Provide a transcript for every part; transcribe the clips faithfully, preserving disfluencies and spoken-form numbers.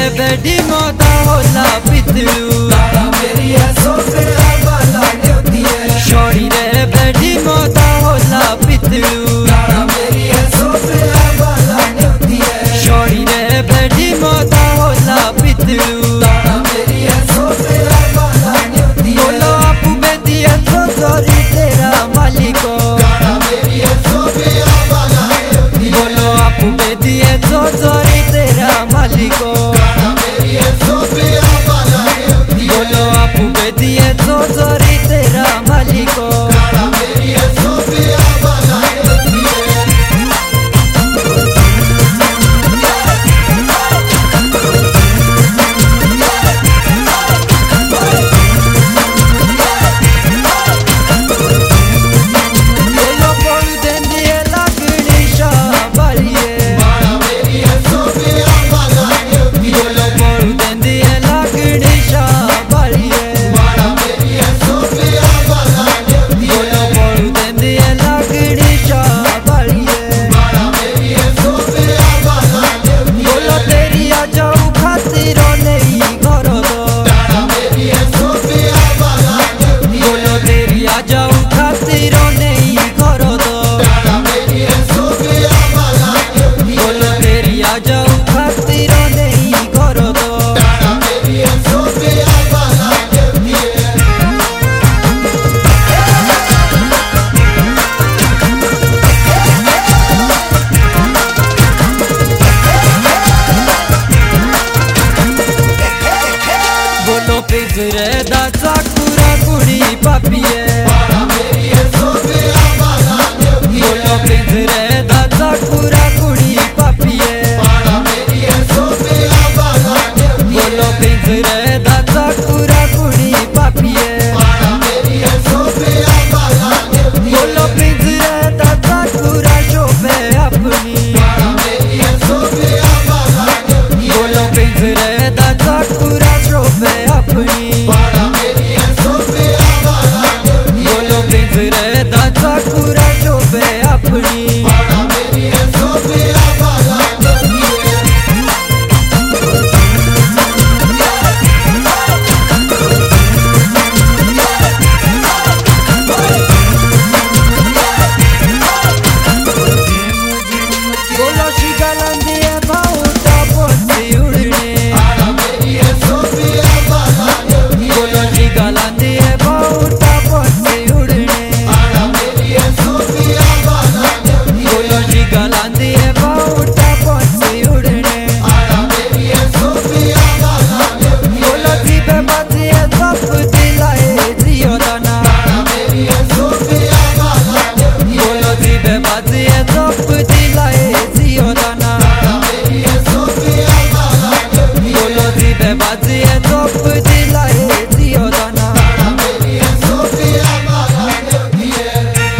बेडी मोदा होला पितलू तारा मेरी है सोफिया वाला न्योती है शोरी रे बेडी मोदा होला पितलू तारा मेरी है सोफिया वाला न्योती है शोरी रे बेडी मोदा होला पितलू तारा मेरी है सोफिया वाला न्योती है बोलो आपू बेदी है तो जोरी तेरा मालिको तारा मेरी है सोफिया वाला न्योती है बोलो आपू बेदी है तो जोरी तेरा मालिको तारा मेरी है सोफिया वाला न्योती है बोलो आपू बेदी है तो जोरी तेरा मालिको तारा मेरी है सोफिया वाला न्योती है बोलो बोल देंदी है लगनी शाबारिये तारा मेरी है सोफिया वाला न्योती है बोलो बोल देंदी है लगनी शाबारिये तारा मेरी है सोफिया वाला न्योती है बोलो बोल देंदी है लगनी शाबारिये तारा मेरी है सोफिया वाला न्योती है बोलो तेरी आ जाऊ खातिरों नहीं करो दो तारा मेरी है सोफिया वाला न्योती है बोलो तेरी आ जाऊ खातिरों नहीं करो दो तारा मेरी है सोफिया वाला न्योती है बोलो तेरी आ जाऊ खातिरों नहीं करो दो तारा मेरी है सोफिया वाला न्योती है बोलो पिंजरे दा चाकुरा कुड़ी पापिये तारा मेरी है सोफिया वाला न्योती है बोलो पिंजरे दा चाकुरा कुड़ी पापिये तारा मेरी है सोफिया वाला न्योती है बोलो पिंजरे दा चाकुरा कुड़ी पापिये तारा मेरी है सोफिया वाला न्योती है बोलो पिंजरे दा चाकुरा शोभे अपनी तारा मेरी है सोफिया वाला न्योती है बोलो पिंजरे दा चाकुरा शोभे अपनी तारा मेरी है सोफिया वाला न्योती है बोलो पिंजरे दा चाकुरा शोभे अपनी तारा मेरी है सोफिया वाला न्योती है बोलो शिगालंदी है भाऊटा पोची उड़ने तारा मेरी है सोफिया वाला न्योती है बोलो शिगालंदी है भाऊटा पोची उड़ने तारा मेरी है सोफिया वाला न्योती है बोलो शिगालंदी है भाऊटा पोची उड़ने तारा मेरी है सोफिया वाला न्योती है बोलो जीबे बाजी है सब दिलाए जियो दाना तारा मेरी है सोफिया वाला न्योती है बोलो जीबे बाजी है सब दिलाए जियो दाना तारा मेरी है सोफिया वाला न्योती है बोलो जीबे बाजी है सब दिलाए जियो दाना तारा मेरी है सोफिया वाला न्योती है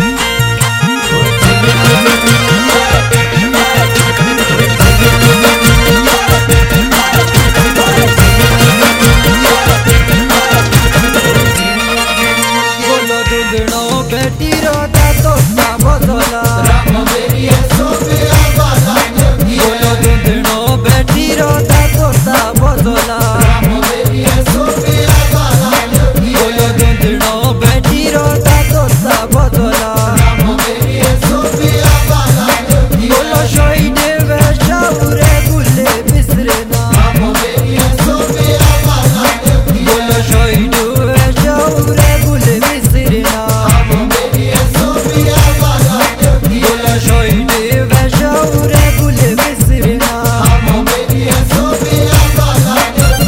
बोलो दुगणो बेटी रोदा तोता बदला राम मेरी है सोफिया वाला न्योती है बोलो दुगणो बेटी रोदा तोता बदला राम मेरी है सोफिया वाला न्योती है बोलो दुगणो बेटी रोदा तोता बदला राम मेरी है सोफिया वाला न्योती है बोलो शहीदे वेशाउरे गुले बिसरे ना राम मेरी है सोफिया वाला न्योती है बोलो शहीदे वेशाउरे गुले बिसरे ना राम मेरी है सोफिया वाला न्योती है बोलो शहीदे वेशाउरे गुले बिसरे ना राम मेरी है सोफिया वाला न्योती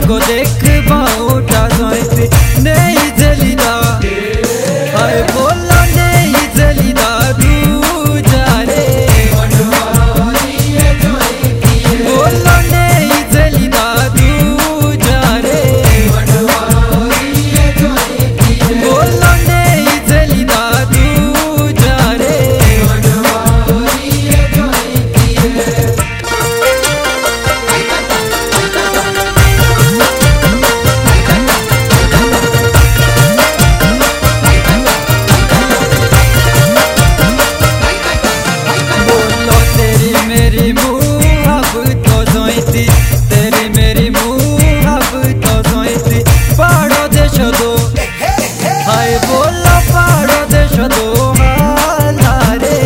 को देख बाउटा जाते नहीं जलीदा हाय बोला नहीं जलीदा तू जा रे बोला नहीं जलीदा तू जा रे बोला नहीं जलीदा तू जा रे मेरी मुँह अब तो जोईती तेरी मेरी मुँह अब तो जोईती पहाड़ो देश दो हाय बोला पहाड़ो देश दो हाला रे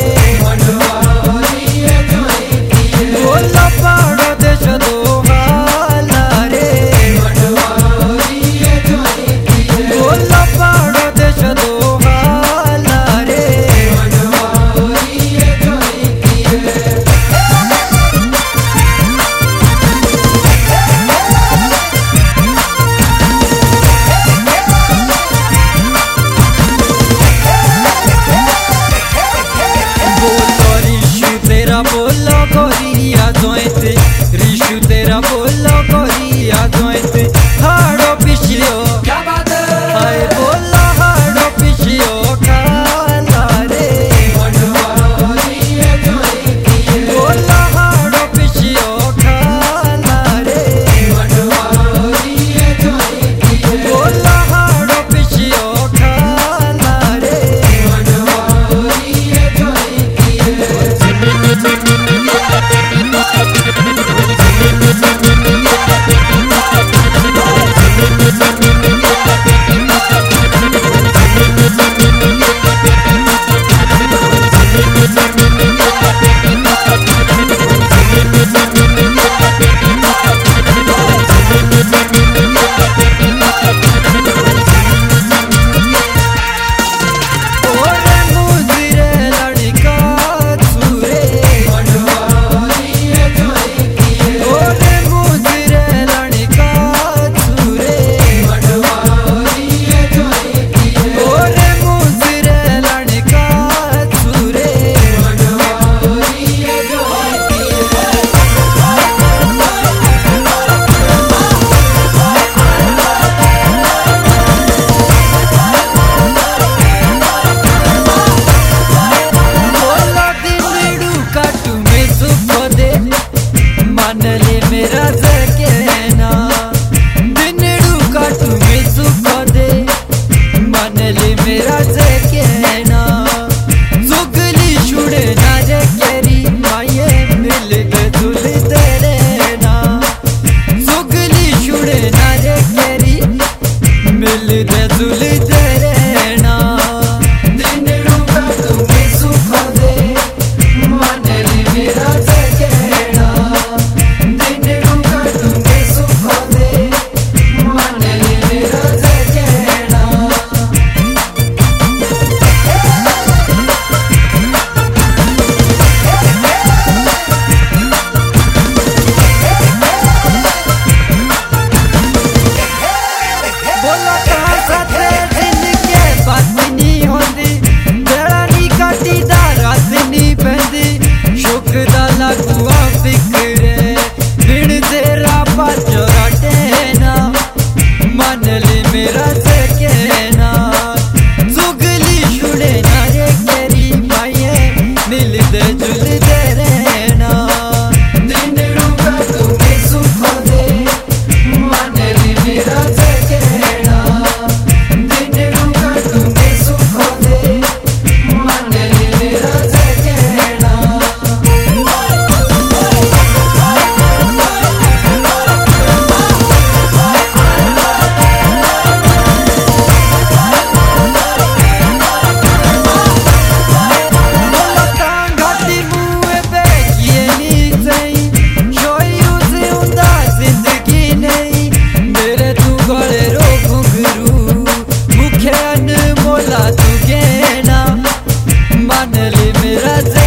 बोला पहाड़ो देश दो हाला रे बोला पहाड़ो देश दो हाला रे बोलो गोरिया जोईते रिशु तेरा बोलो गोरिया जोईते हाड़ो पिछियो क्या बात है हाय बोलो हाड़ो पिछियो खाला रे बोलो हाड़ो पिछियो खाला रे बोलो हाड़ो पिछियो खाला रे मनले मेरा जकेना दिनड़ू काटू में सुख दे मनले मेरा जकेना सुगली छुड़े ना रे केरी माये मिल के झुल तेरे ना सुगली छुड़े ना रे केरी मिल के झुल तेरे ना दिनड़ू काटू में सुख दे मनले मेरा जकेना लगुआ फिक्रे बिन तेरा पाचोरा टेना मनले मेरा जकेना सुगली छुड़े ना रे केरी माये मिल दे जुल दे रहना दिनड़ू का तुम्हें सुख दे मनले मेरा जकेना दिनड़ू का तुम्हें सुख दे मनले मेरा जकेना मनले मेरा